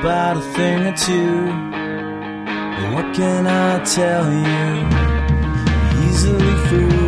about a thing or two. But what can I tell you? Easily fooled.